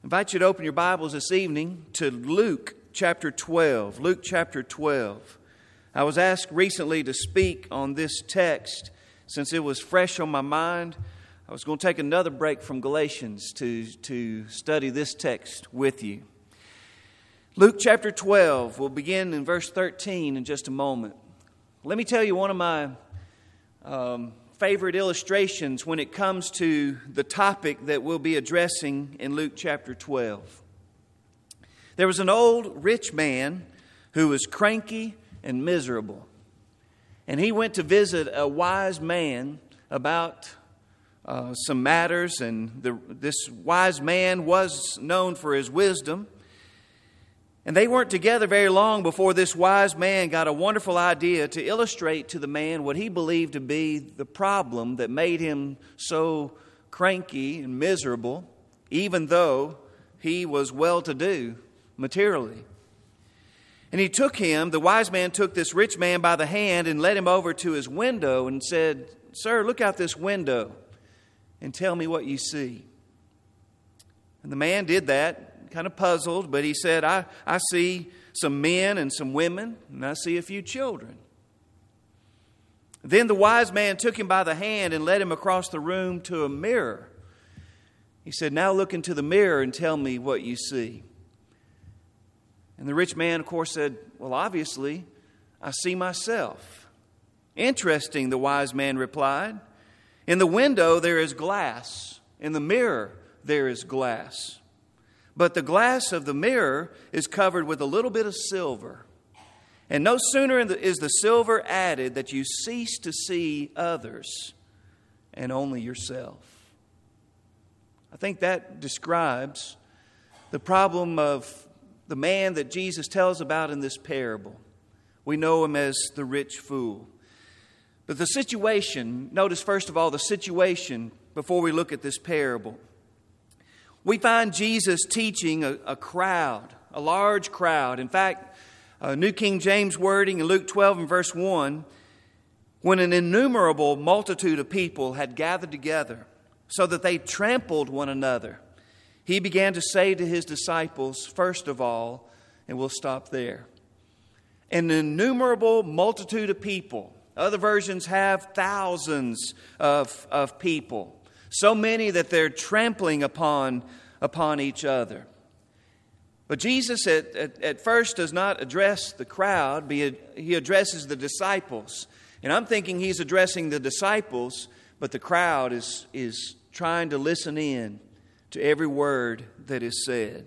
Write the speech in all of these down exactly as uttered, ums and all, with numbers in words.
I invite you to open your Bibles this evening to Luke chapter twelve. Luke chapter twelve. I was asked recently to speak on this text since it was fresh on my mind. I was going to take another break from Galatians to, to study this text with you. Luke chapter twelve, we'll begin in verse thirteen in just a moment. Let me tell you one of my um, favorite illustrations when it comes to the topic that we'll be addressing in Luke chapter twelve. There was an old rich man who was cranky and miserable. And he went to visit a wise man about uh, some matters. And the, this wise man was known for his wisdom. And they weren't together very long before this wise man got a wonderful idea to illustrate to the man what he believed to be the problem that made him so cranky and miserable, even though he was well-to-do materially. And he took him, the wise man took this rich man by the hand and led him over to his window and said, "Sir, look out this window and tell me what you see." And the man did that. Kind of puzzled, but he said, I, I see some men and some women, and I see a few children. Then the wise man took him by the hand and led him across the room to a mirror. He said, "Now look into the mirror and tell me what you see." And the rich man, of course, said, "Well, obviously, I see myself." "Interesting," the wise man replied. "In the window there is glass. In the mirror there is glass. But the glass of the mirror is covered with a little bit of silver. And no sooner is the silver added that you cease to see others and only yourself." I think that describes the problem of the man that Jesus tells about in this parable. We know him as the rich fool. But the situation, notice first of all the situation before we look at this parable. We find Jesus teaching a, a crowd, a large crowd. In fact, uh, New King James wording in Luke twelve and verse one, when an innumerable multitude of people had gathered together so that they trampled one another, he began to say to his disciples, first of all, and we'll stop there, an innumerable multitude of people. Other versions have thousands of, of people. So many that they're trampling upon, upon each other. But Jesus at, at, at first does not address the crowd, but he addresses the disciples. And I'm thinking he's addressing the disciples, but the crowd is, is trying to listen in to every word that is said.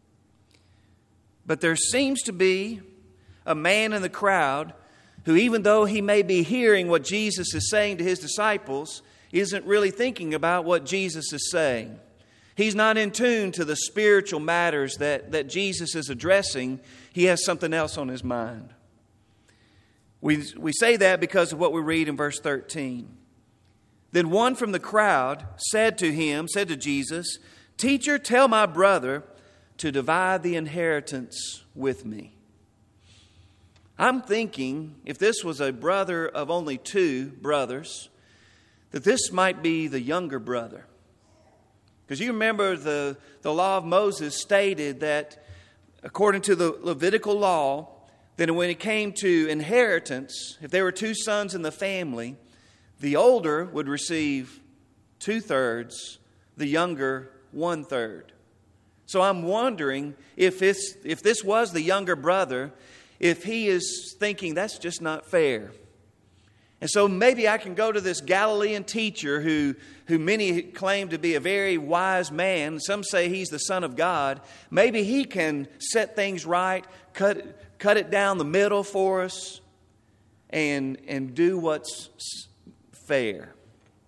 But there seems to be a man in the crowd who, even though he may be hearing what Jesus is saying to his disciples, isn't really thinking about what Jesus is saying. He's not in tune to the spiritual matters that, that Jesus is addressing. He has something else on his mind. We, we say that because of what we read in verse thirteen. Then one from the crowd said to him, said to Jesus, "Teacher, tell my brother to divide the inheritance with me." I'm thinking if this was a brother of only two brothers, that this might be the younger brother. Because you remember the, the law of Moses stated that according to the Levitical law, that when it came to inheritance, if there were two sons in the family, the older would receive two-thirds, the younger one-third. So I'm wondering if this, if this was the younger brother, if he is thinking that's just not fair. And so maybe I can go to this Galilean teacher who, who many claim to be a very wise man. Some say he's the Son of God. Maybe he can set things right, cut, cut it down the middle for us, and, and do what's fair.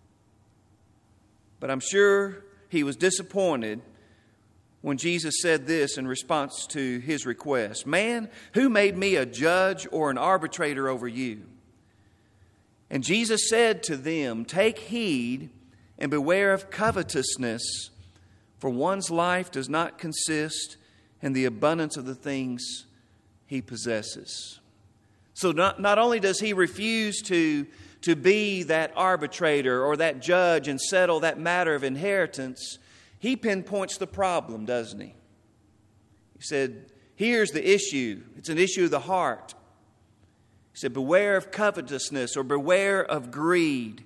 But I'm sure he was disappointed when Jesus said this in response to his request. "Man, who made me a judge or an arbitrator over you?" And Jesus said to them, "Take heed and beware of covetousness, for one's life does not consist in the abundance of the things he possesses." So not, not only does he refuse to, to be that arbitrator or that judge and settle that matter of inheritance, he pinpoints the problem, doesn't he? He said, here's the issue. It's an issue of the heart. He said, beware of covetousness or beware of greed.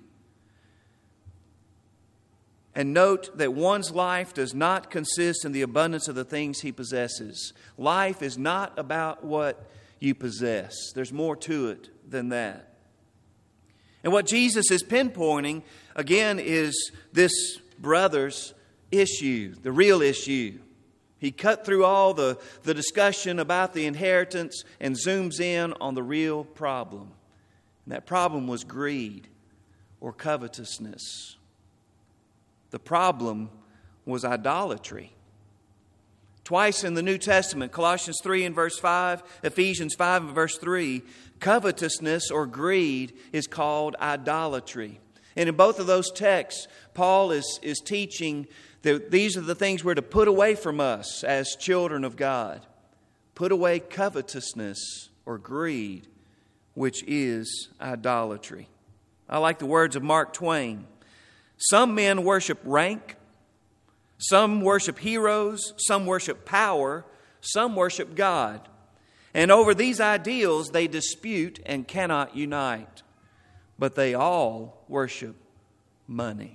And note that one's life does not consist in the abundance of the things he possesses. Life is not about what you possess. There's more to it than that. And what Jesus is pinpointing, again, is this brother's issue, the real issue. He cut through all the, the discussion about the inheritance and zooms in on the real problem. And that problem was greed or covetousness. The problem was idolatry. Twice in the New Testament, Colossians three and verse five, Ephesians five and verse three, covetousness or greed is called idolatry. And in both of those texts, Paul is, is teaching that these are the things we're to put away from us as children of God. Put away covetousness or greed, which is idolatry. I like the words of Mark Twain. Some men worship rank, some worship heroes, some worship power, some worship God. And over these ideals they dispute and cannot unite. But they all worship money.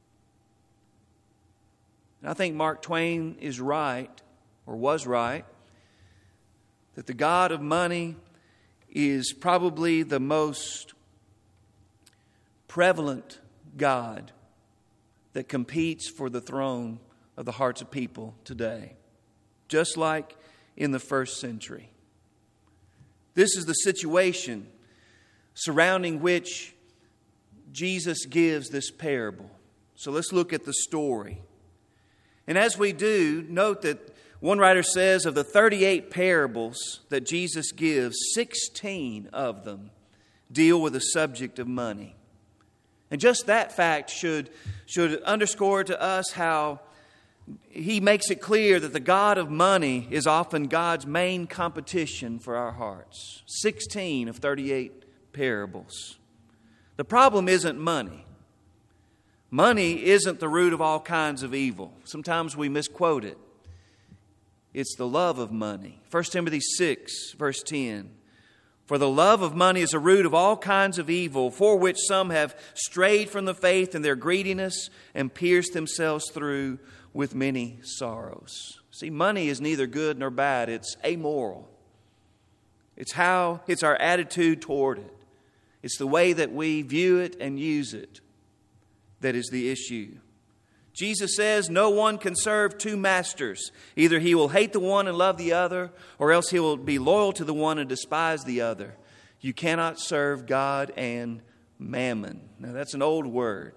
And I think Mark Twain is right, or was right, that the God of money is probably the most prevalent God that competes for the throne of the hearts of people today, just like in the first century. This is the situation surrounding which Jesus gives this parable. So let's look at the story. And as we do, note that one writer says of the thirty-eight parables that Jesus gives, sixteen of them deal with the subject of money. And just that fact should, should underscore to us how he makes it clear that the God of money is often God's main competition for our hearts. sixteen of thirty-eight parables. The problem isn't money. Money isn't the root of all kinds of evil. Sometimes we misquote it. It's the love of money. First Timothy six, verse ten. For the love of money is a root of all kinds of evil, for which some have strayed from the faith in their greediness and pierced themselves through with many sorrows. See, money is neither good nor bad. It's amoral. It's how, it's our attitude toward it. It's the way that we view it and use it that is the issue. Jesus says no one can serve two masters. Either he will hate the one and love the other, or else he will be loyal to the one and despise the other. You cannot serve God and mammon. Now that's an old word.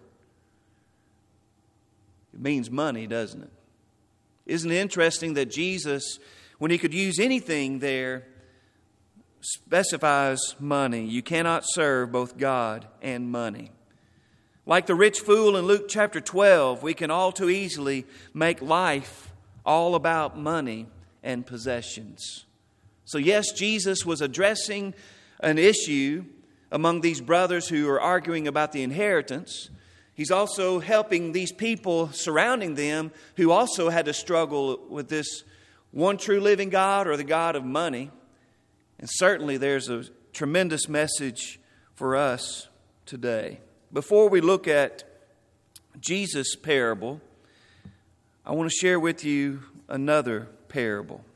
It means money, doesn't it? Isn't it interesting that Jesus, when he could use anything there, specifies money. You cannot serve both God and money. Like the rich fool in Luke chapter twelve, we can all too easily make life all about money and possessions. So yes, Jesus was addressing an issue among these brothers who are arguing about the inheritance. He's also helping these people surrounding them who also had to struggle with this one true living God or the God of money. And certainly there's a tremendous message for us today. Before we look at Jesus' parable, I want to share with you another parable.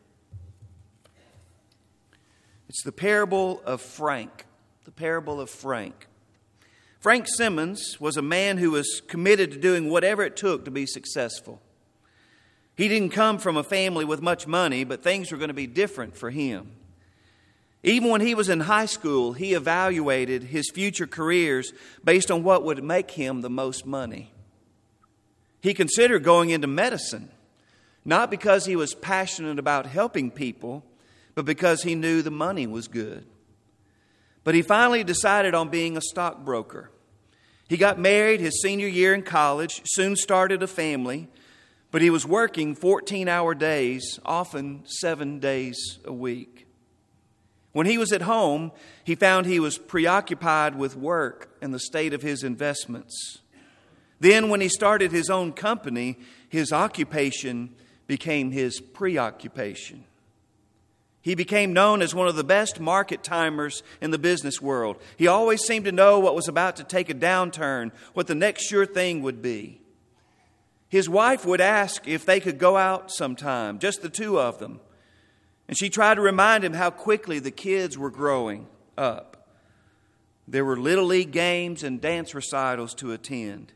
It's the parable of Frank. The parable of Frank. Frank Simmons was a man who was committed to doing whatever it took to be successful. He didn't come from a family with much money, but things were going to be different for him. Even when he was in high school, he evaluated his future careers based on what would make him the most money. He considered going into medicine, not because he was passionate about helping people, but because he knew the money was good. But he finally decided on being a stockbroker. He got married his senior year in college, soon started a family, but he was working fourteen-hour days, often seven days a week. When he was at home, he found he was preoccupied with work and the state of his investments. Then when he started his own company, his occupation became his preoccupation. He became known as one of the best market timers in the business world. He always seemed to know what was about to take a downturn, what the next sure thing would be. His wife would ask if they could go out sometime, just the two of them. And she tried to remind him how quickly the kids were growing up. There were little league games and dance recitals to attend.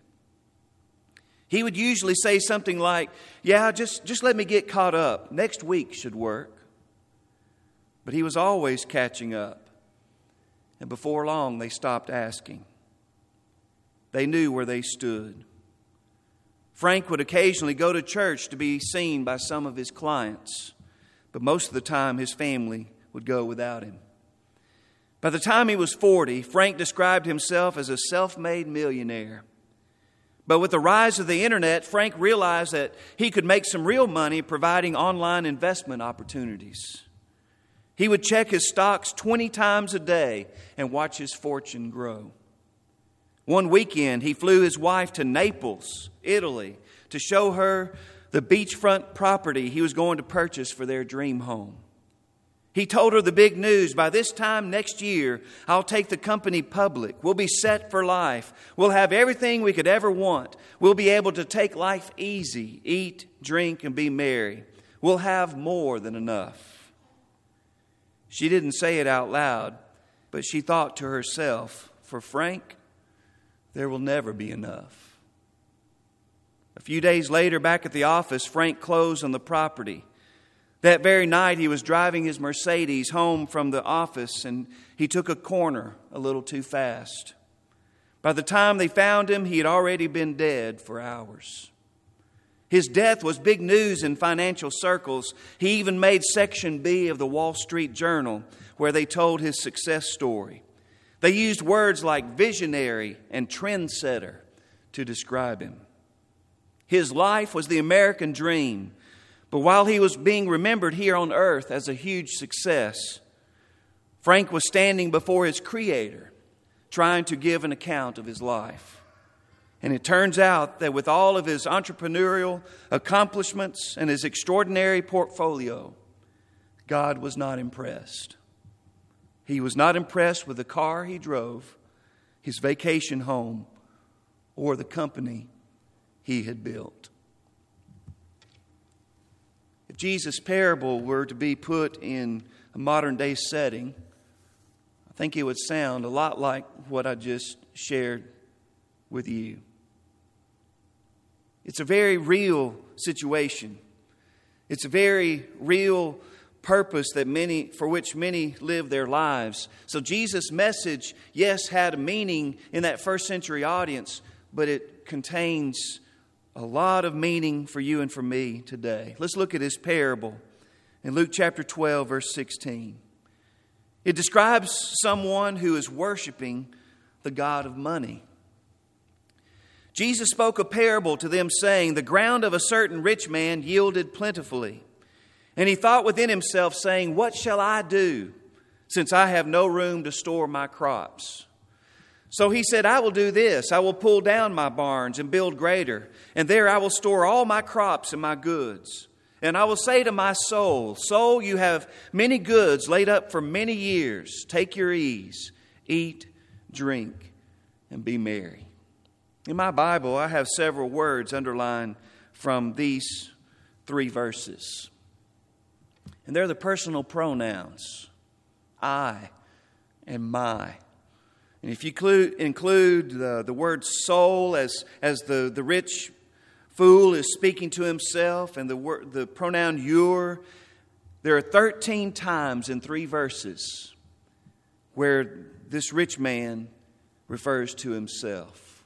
He would usually say something like, yeah, just, just let me get caught up. Next week should work. But he was always catching up. And before long, they stopped asking. They knew where they stood. Frank would occasionally go to church to be seen by some of his clients. But most of the time, his family would go without him. By the time he was forty, Frank described himself as a self-made millionaire. But with the rise of the internet, Frank realized that he could make some real money providing online investment opportunities. He would check his stocks twenty times a day and watch his fortune grow. One weekend, he flew his wife to Naples, Italy, to show her the beachfront property he was going to purchase for their dream home. He told her the big news: by this time next year, I'll take the company public. We'll be set for life. We'll have everything we could ever want. We'll be able to take life easy, eat, drink, and be merry. We'll have more than enough. She didn't say it out loud, but she thought to herself, for Frank, there will never be enough. A few days later, back at the office, Frank closed on the property. That very night, he was driving his Mercedes home from the office, and he took a corner a little too fast. By the time they found him, he had already been dead for hours. His death was big news in financial circles. He even made Section B of the Wall Street Journal, where they told his success story. They used words like visionary and trendsetter to describe him. His life was the American dream. But while he was being remembered here on earth as a huge success, Frank was standing before his Creator, trying to give an account of his life. And it turns out that with all of his entrepreneurial accomplishments and his extraordinary portfolio, God was not impressed. He was not impressed with the car he drove, his vacation home, or the company he had built. If Jesus' parable were to be put in a modern day setting, I think it would sound a lot like what I just shared with you. It's a very real situation. It's a very real purpose that many, for which many live their lives. So Jesus' message, yes, had a meaning in that first century audience, but it contains a lot of meaning for you and for me today. Let's look at his parable in Luke chapter twelve, verse sixteen. It describes someone who is worshiping the god of money. Jesus spoke a parable to them, saying, the ground of a certain rich man yielded plentifully. And he thought within himself, saying, what shall I do, since I have no room to store my crops? So he said, I will do this. I will pull down my barns and build greater, and there I will store all my crops and my goods. And I will say to my soul, soul, you have many goods laid up for many years. Take your ease, eat, drink, and be merry. In my Bible, I have several words underlined from these three verses. And they're the personal pronouns, I and my. And if you include, include the, the word soul as, as the, the rich fool is speaking to himself, and the, word, the pronoun your, there are thirteen times in three verses where this rich man refers to himself.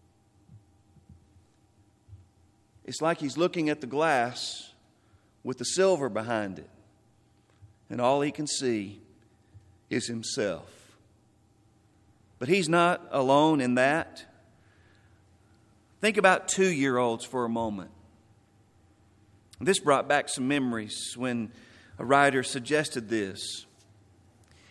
It's like he's looking at the glass with the silver behind it, and all he can see is himself. But he's not alone in that. Think about two-year-olds for a moment. This brought back some memories when a writer suggested this.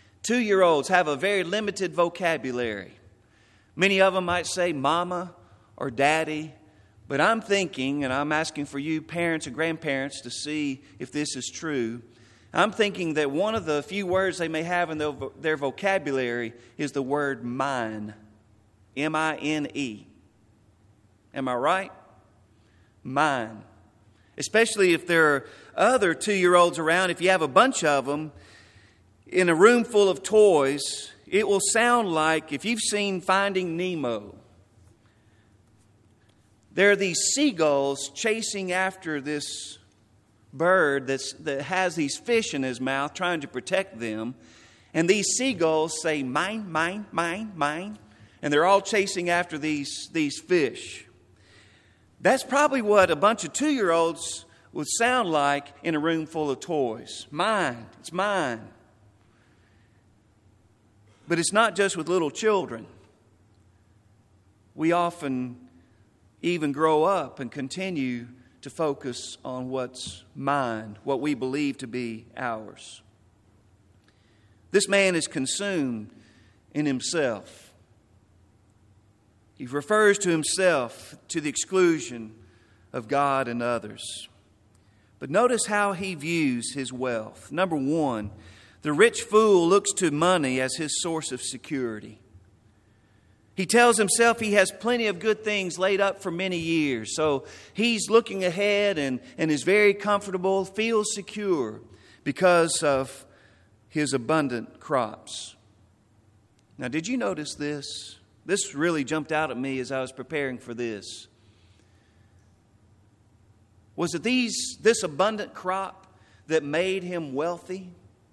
Two-year-olds have a very limited vocabulary. Many of them might say mama or daddy. But I'm thinking, and I'm asking for you parents and grandparents to see if this is true. I'm thinking that one of the few words they may have in their, their vocabulary is the word mine. M I N E. Am I right? Mine. Especially if there are other two-year-olds around, if you have a bunch of them in a room full of toys, it will sound like, if you've seen Finding Nemo, there are these seagulls chasing after this bird that's, that has these fish in his mouth, trying to protect them. And these seagulls say, mine, mine, mine, mine. And they're all chasing after these, these fish. That's probably what a bunch of two-year-olds would sound like in a room full of toys. Mine, it's mine. But it's not just with little children. We often even grow up and continue to focus on what's mine, what we believe to be ours. This man is consumed in himself. He refers to himself to the exclusion of God and others. But notice how he views his wealth. Number one, the rich fool looks to money as his source of security. He tells himself he has plenty of good things laid up for many years. So he's looking ahead and, and is very comfortable, feels secure because of his abundant crops. Now, did you notice this? This really jumped out at me as I was preparing for this. Was it these this abundant crop that made him wealthy?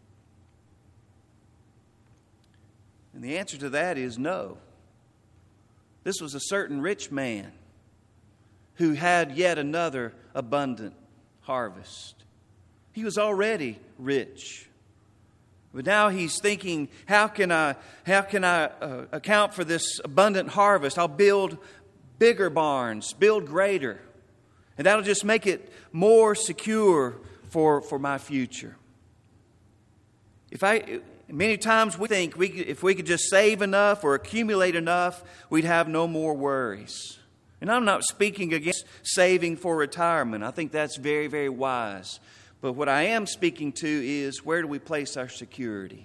And the answer to that is no. This was a certain rich man who had yet another abundant harvest. He was already rich. But now he's thinking, how can I, how can I uh, account for this abundant harvest? I'll build bigger barns, build greater. And that'll just make it more secure for, for my future. If I, many times we think we, if we could just save enough or accumulate enough, we'd have no more worries. And I'm not speaking against saving for retirement. I think that's very, very wise. But what I am speaking to is, where do we place our security?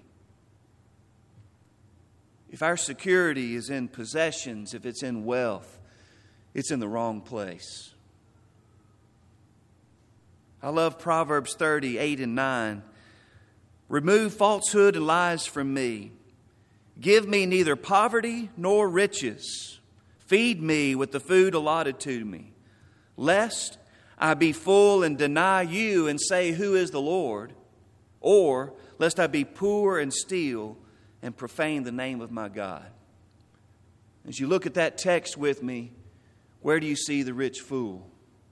If our security is in possessions, if it's in wealth, it's in the wrong place. I love Proverbs thirty, eight and nine. Remove falsehood and lies from me. Give me neither poverty nor riches. Feed me with the food allotted to me, lest I be full and deny you and say, who is the Lord? Or lest I be poor and steal and profane the name of my God. As you look at that text with me, where do you see the rich fool?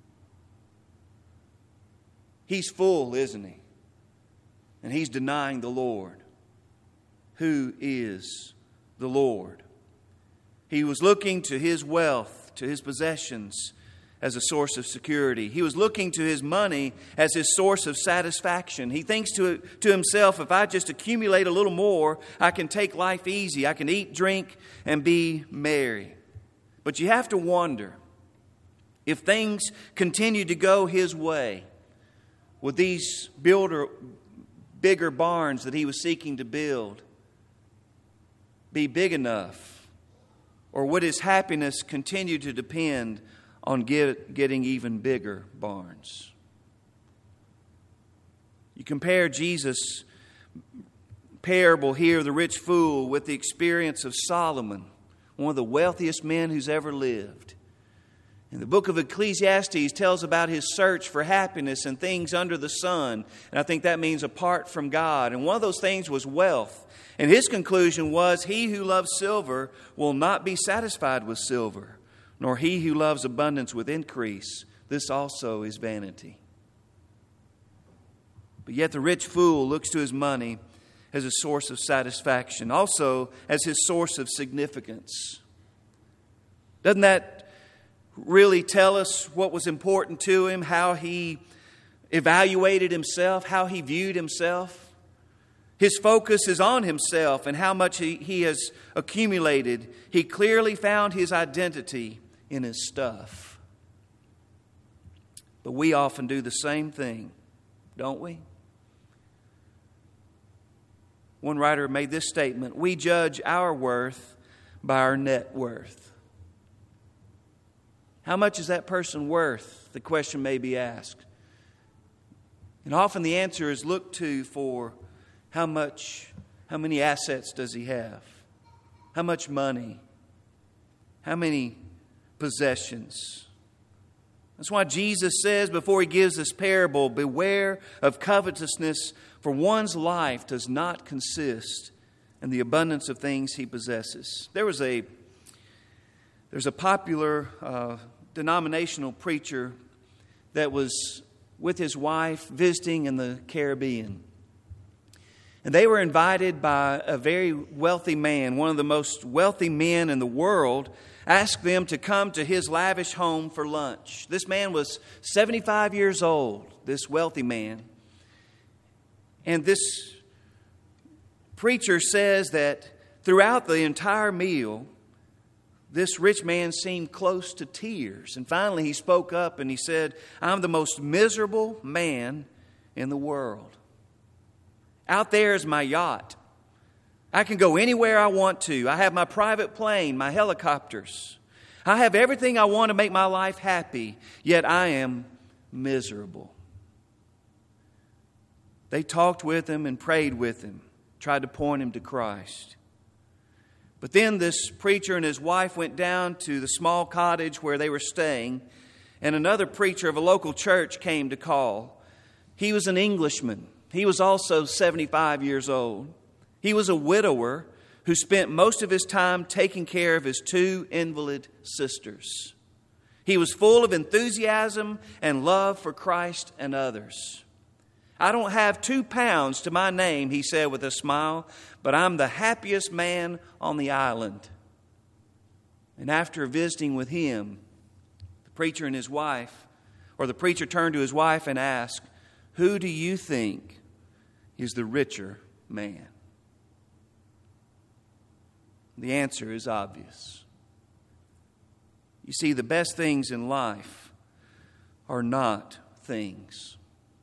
He's full, isn't he? And he's denying the Lord. Who is the Lord? He was looking to his wealth, to his possessions, as a source of security. He was looking to his money as his source of satisfaction. He thinks to, to himself, if I just accumulate a little more, I can take life easy. I can eat, drink, and be merry. But you have to wonder, if things continue to go his way, would these builder, bigger barns that he was seeking to build be big enough? Or would his happiness continue to depend on get, getting even bigger barns? You compare Jesus' parable here, the rich fool, with the experience of Solomon, one of the wealthiest men who's ever lived. And the book of Ecclesiastes tells about his search for happiness and things under the sun. And I think that means apart from God. And one of those things was wealth. And his conclusion was, he who loves silver will not be satisfied with silver, nor he who loves abundance with increase. This also is vanity. But yet the rich fool looks to his money as a source of satisfaction, also as his source of significance. Doesn't that really tell us what was important to him, how he evaluated himself, how he viewed himself? His focus is on himself and how much he, he has accumulated. He clearly found his identity in his stuff. But we often do the same thing, don't we? One writer made this statement: we judge our worth by our net worth. How much is that person worth? The question may be asked. And often the answer is looked to for how much, how many assets does he have? How much money? How many possessions? That's why Jesus says before he gives this parable, beware of covetousness, for one's life does not consist in the abundance of things he possesses. There was a there's a popular uh, denominational preacher that was with his wife visiting in the Caribbean. And they were invited by a very wealthy man, one of the most wealthy men in the world, asked them to come to his lavish home for lunch. This man was seventy-five years old, this wealthy man. And this preacher says that throughout the entire meal, this rich man seemed close to tears. And finally he spoke up and he said, I'm the most miserable man in the world. Out there is my yacht. I can go anywhere I want to. I have my private plane, my helicopters. I have everything I want to make my life happy, yet I am miserable. They talked with him and prayed with him, tried to point him to Christ. But then this preacher and his wife went down to the small cottage where they were staying, and another preacher of a local church came to call. He was an Englishman. He was also seventy-five years old. He was a widower who spent most of his time taking care of his two invalid sisters. He was full of enthusiasm and love for Christ and others. I don't have two pounds to my name, he said with a smile, but I'm the happiest man on the island. And after visiting with him, the preacher and his wife, or the preacher turned to his wife and asked, who do you think is the richer man? The answer is obvious. You see, the best things in life are not things.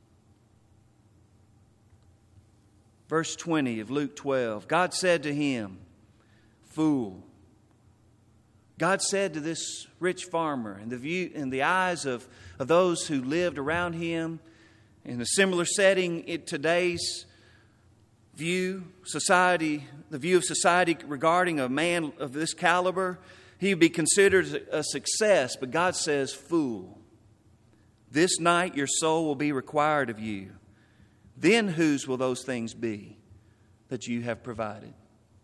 Verse twenty of Luke twelve, God said to him, fool. God said to this rich farmer, in the view, in the eyes of, of those who lived around him, in a similar setting in today's view, society, the view of society regarding a man of this caliber, he would be considered a success. But God says, fool, this night your soul will be required of you. Then whose will those things be that you have provided?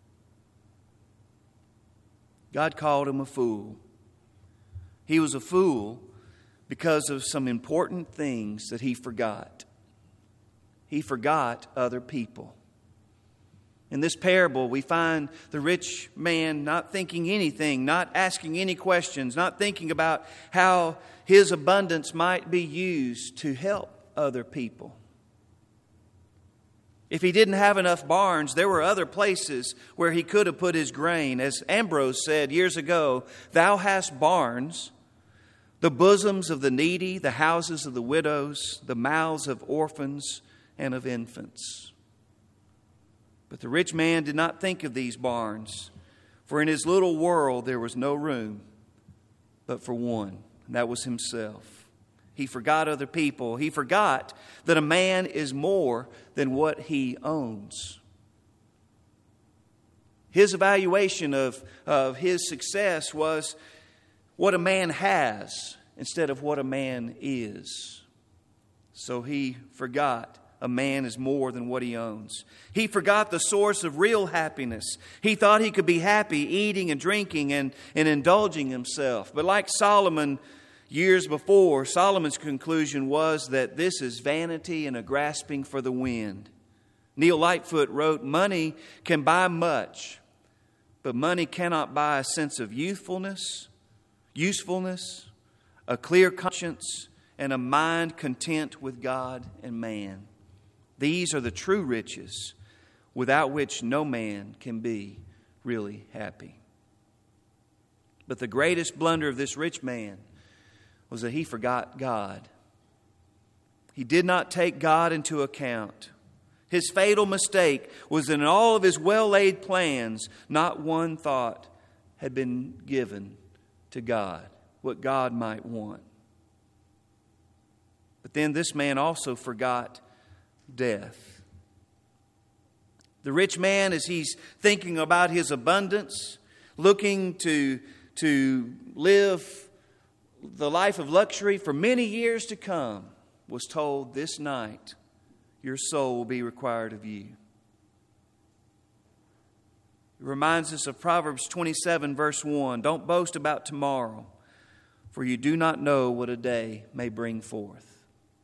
God called him a fool. He was a fool because of some important things that he forgot. He forgot other people. In this parable, we find the rich man not thinking anything, not asking any questions, not thinking about how his abundance might be used to help other people. If he didn't have enough barns, there were other places where he could have put his grain. As Ambrose said years ago, thou hast barns, the bosoms of the needy, the houses of the widows, the mouths of orphans and of infants. But the rich man did not think of these barns, for in his little world there was no room but for one, and that was himself. He forgot other people. He forgot that a man is more than what he owns. His evaluation of, of his success was what a man has instead of what a man is. So he forgot a man is more than what he owns. He forgot the source of real happiness. He thought he could be happy eating and drinking and, and indulging himself. But like Solomon years before, Solomon's conclusion was that this is vanity and a grasping for the wind. Neil Lightfoot wrote, money can buy much, but money cannot buy a sense of youthfulness, usefulness, a clear conscience, and a mind content with God and man. These are the true riches without which no man can be really happy. But the greatest blunder of this rich man was that he forgot God. He did not take God into account. His fatal mistake was that in all of his well-laid plans, not one thought had been given to God, what God might want. But then this man also forgot death. The rich man, as he's thinking about his abundance, looking to, to live the life of luxury for many years to come, was told, this night your soul will be required of you. It reminds us of Proverbs twenty-seven, verse one. Don't boast about tomorrow, for you do not know what a day may bring forth.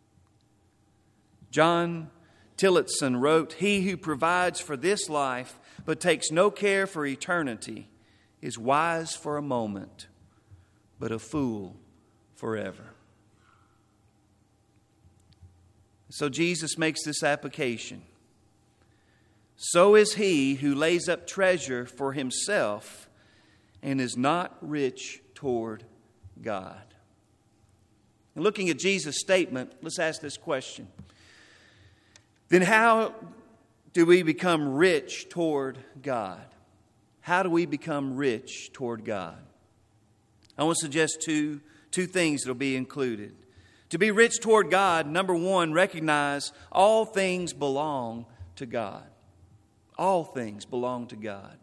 John Tillotson wrote, he who provides for this life but takes no care for eternity is wise for a moment, but a fool forever. So Jesus makes this application. So is he who lays up treasure for himself and is not rich toward God. And looking at Jesus' statement, let's ask this question. Then how do we become rich toward God? How do we become rich toward God? I want to suggest two, two things that will be included. To be rich toward God, number one, recognize all things belong to God. All things belong to God.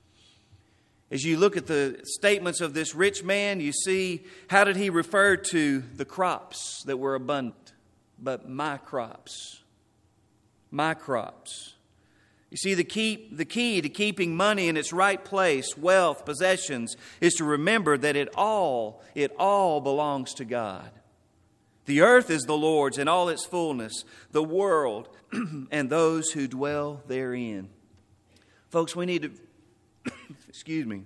As you look at the statements of this rich man, you see, how did he refer to the crops that were abundant? But my crops. My crops. You see, the key, the key to keeping money in its right place, wealth, possessions, is to remember that it all, it all belongs to God. The earth is the Lord's in all its fullness, the world and those who dwell therein. Folks, we need to, excuse me,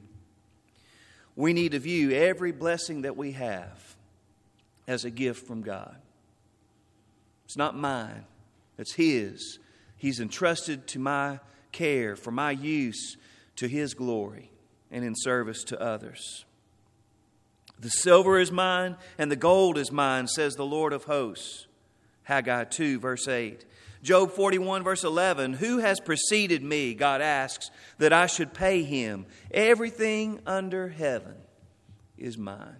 we need to view every blessing that we have as a gift from God. It's not mine, it's His. He's entrusted to my care, for my use, to His glory and in service to others. The silver is mine and the gold is mine, says the Lord of hosts. Haggai two, verse eight. Job forty-one, verse eleven. Who has preceded me, God asks, that I should pay him? Everything under heaven is mine.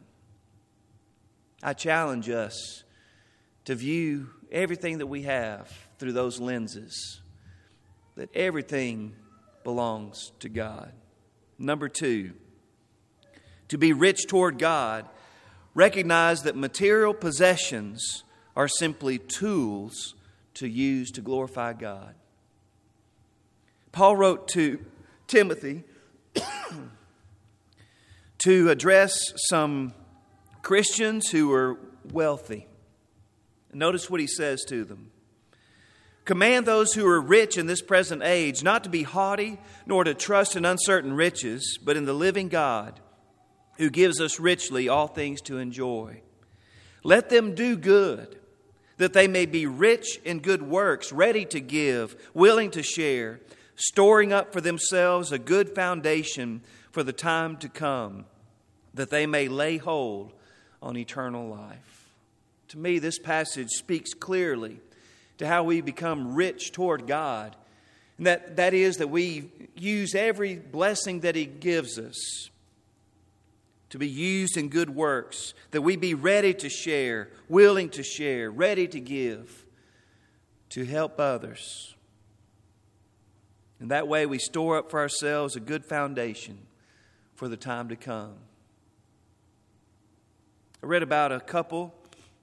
I challenge us to view everything that we have through those lenses, that everything belongs to God. Number two, to be rich toward God, recognize that material possessions are simply tools to use to glorify God. Paul wrote to Timothy to address some Christians who were wealthy. Notice what he says to them. Command those who are rich in this present age not to be haughty, nor to trust in uncertain riches, but in the living God, who gives us richly all things to enjoy. Let them do good, that they may be rich in good works, ready to give, willing to share, storing up for themselves a good foundation for the time to come, that they may lay hold on eternal life. To me, this passage speaks clearly to how we become rich toward God. And that, that is that we use every blessing that He gives us to be used in good works, that we be ready to share, willing to share, ready to give, to help others. And that way we store up for ourselves a good foundation for the time to come. I read about a couple,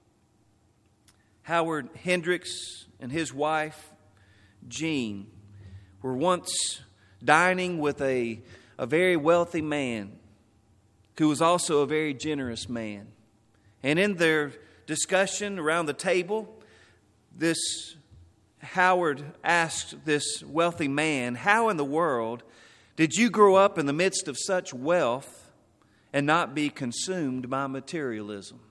Howard Hendricks and his wife, Jean, were once dining with a, a very wealthy man who was also a very generous man. And in their discussion around the table, this Howard asked this wealthy man, how in the world did you grow up in the midst of such wealth and not be consumed by materialism?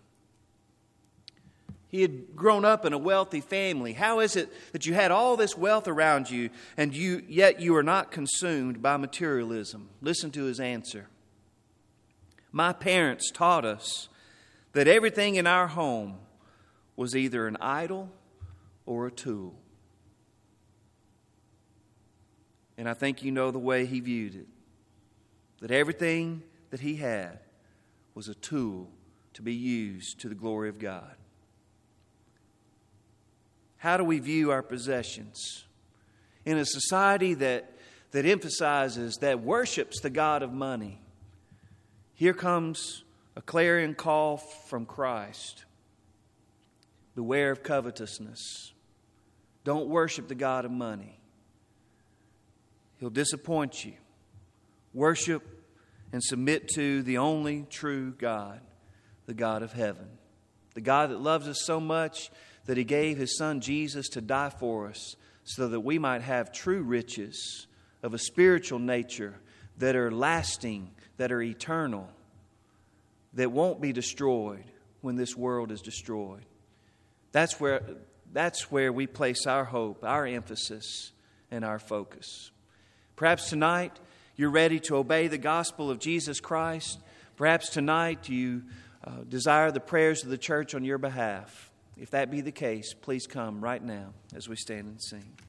He had grown up in a wealthy family. How is it that you had all this wealth around you and you yet you are not consumed by materialism? Listen to his answer. My parents taught us that everything in our home was either an idol or a tool. And I think you know the way he viewed it. That everything that he had was a tool to be used to the glory of God. How do we view our possessions? In a society that, that emphasizes, that worships the God of money, here comes a clarion call from Christ. Beware of covetousness. Don't worship the God of money. He'll disappoint you. Worship and submit to the only true God, the God of heaven. The God that loves us so much that He gave His Son Jesus to die for us so that we might have true riches of a spiritual nature that are lasting, that are eternal, that won't be destroyed when this world is destroyed. That's where, that's where we place our hope, our emphasis, and our focus. Perhaps tonight you're ready to obey the gospel of Jesus Christ. Perhaps tonight you uh, desire the prayers of the church on your behalf. If that be the case, please come right now as we stand and sing.